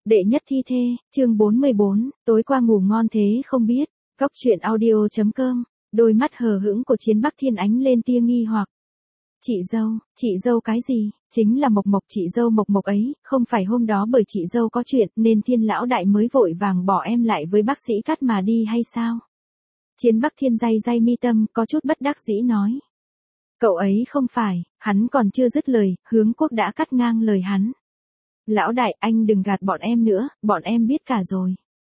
Đệ nhất thi thê, chương 44, tối qua ngủ ngon thế không biết. Góc truyện audio.com, đôi mắt hờ hững của Chiến Bắc Thiên ánh lên tia nghi hoặc. Chị dâu cái gì? Chính là Mộc Mộc, chị dâu Mộc Mộc ấy, không phải hôm đó bởi chị dâu có chuyện nên Thiên lão đại mới vội vàng bỏ em lại với bác sĩ Cát mà đi hay sao? Chiến Bắc Thiên day day mi tâm, có chút bất đắc dĩ nói. Cậu ấy không phải, hắn còn chưa dứt lời, Hướng Quốc đã cắt ngang lời hắn. Lão đại, anh đừng gạt bọn em nữa, bọn em biết cả rồi.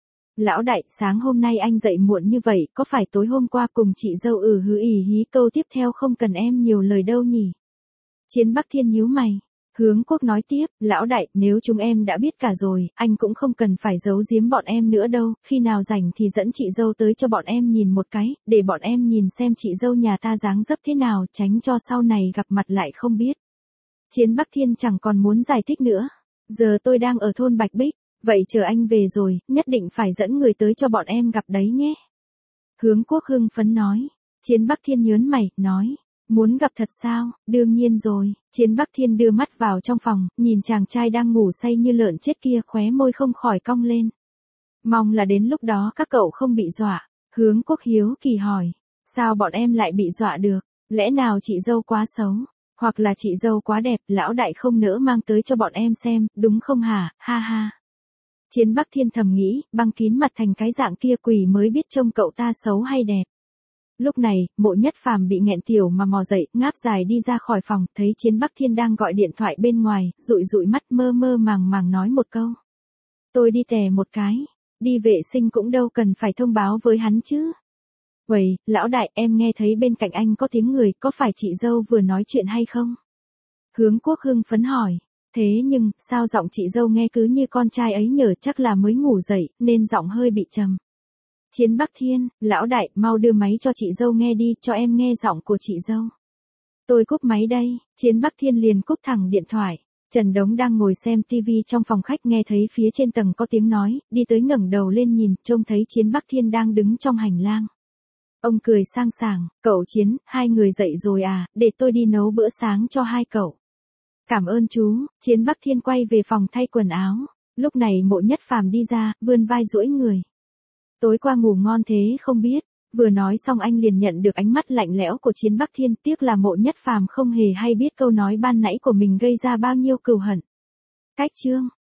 Lão đại, sáng hôm nay anh dậy muộn như vậy, có phải tối hôm qua cùng chị dâu hứ ỉ hí câu tiếp theo không cần em nhiều lời đâu nhỉ? Chiến Bắc Thiên nhíu mày. Hướng Quốc nói tiếp, lão đại, nếu chúng em đã biết cả rồi, anh cũng không cần phải giấu giếm bọn em nữa đâu, khi nào rảnh thì dẫn chị dâu tới cho bọn em nhìn một cái, để bọn em nhìn xem chị dâu nhà ta dáng dấp thế nào, tránh cho sau này gặp mặt lại không biết. Chiến Bắc Thiên chẳng còn muốn giải thích nữa. Giờ tôi đang ở thôn Bạch Bích, vậy chờ anh về rồi, nhất định phải dẫn người tới cho bọn em gặp đấy nhé. Hướng Quốc hưng phấn nói. Chiến Bắc Thiên nhớn mày, nói. Muốn gặp thật sao? Đương nhiên rồi. Chiến Bắc Thiên đưa mắt vào trong phòng, nhìn chàng trai đang ngủ say như lợn chết kia, khóe môi không khỏi cong lên. Mong là đến lúc đó các cậu không bị dọa. Hướng Quốc hiếu kỳ hỏi. Sao bọn em lại bị dọa được? Lẽ nào chị dâu quá xấu? Hoặc là chị dâu quá đẹp, lão đại không nỡ mang tới cho bọn em xem, đúng không hả, ha ha. Chiến Bắc Thiên thầm nghĩ, băng kín mặt thành cái dạng kia quỷ mới biết trông cậu ta xấu hay đẹp. Lúc này, Mộ Nhất Phàm bị nghẹn tiểu mà mò dậy, ngáp dài đi ra khỏi phòng, thấy Chiến Bắc Thiên đang gọi điện thoại bên ngoài, dụi dụi mắt mơ mơ màng màng nói một câu. Tôi đi tè một cái, đi vệ sinh cũng đâu cần phải thông báo với hắn chứ. Vậy, lão đại, em nghe thấy bên cạnh anh có tiếng người, có phải chị dâu vừa nói chuyện hay không? Hướng Quốc hưng phấn hỏi. Thế nhưng, sao giọng chị dâu nghe cứ như con trai ấy nhở, chắc là mới ngủ dậy, nên giọng hơi bị trầm. Chiến Bắc Thiên, lão đại, mau đưa máy cho chị dâu nghe đi, cho em nghe giọng của chị dâu. Tôi cúp máy đây, Chiến Bắc Thiên liền cúp thẳng điện thoại. Trần Đống đang ngồi xem tivi trong phòng khách nghe thấy phía trên tầng có tiếng nói, đi tới ngẩng đầu lên nhìn, trông thấy Chiến Bắc Thiên đang đứng trong hành lang. Ông cười sang sảng, cậu Chiến, hai người dậy rồi à, để tôi đi nấu bữa sáng cho hai cậu. Cảm ơn chú. Chiến Bắc Thiên quay về phòng thay quần áo. Lúc này Mộ Nhất Phàm đi ra, vươn vai duỗi người. Tối qua ngủ ngon thế không biết. Vừa nói xong anh liền nhận được ánh mắt lạnh lẽo của Chiến Bắc Thiên, tiếc là Mộ Nhất Phàm không hề hay biết câu nói ban nãy của mình gây ra bao nhiêu cừu hận. Cách chương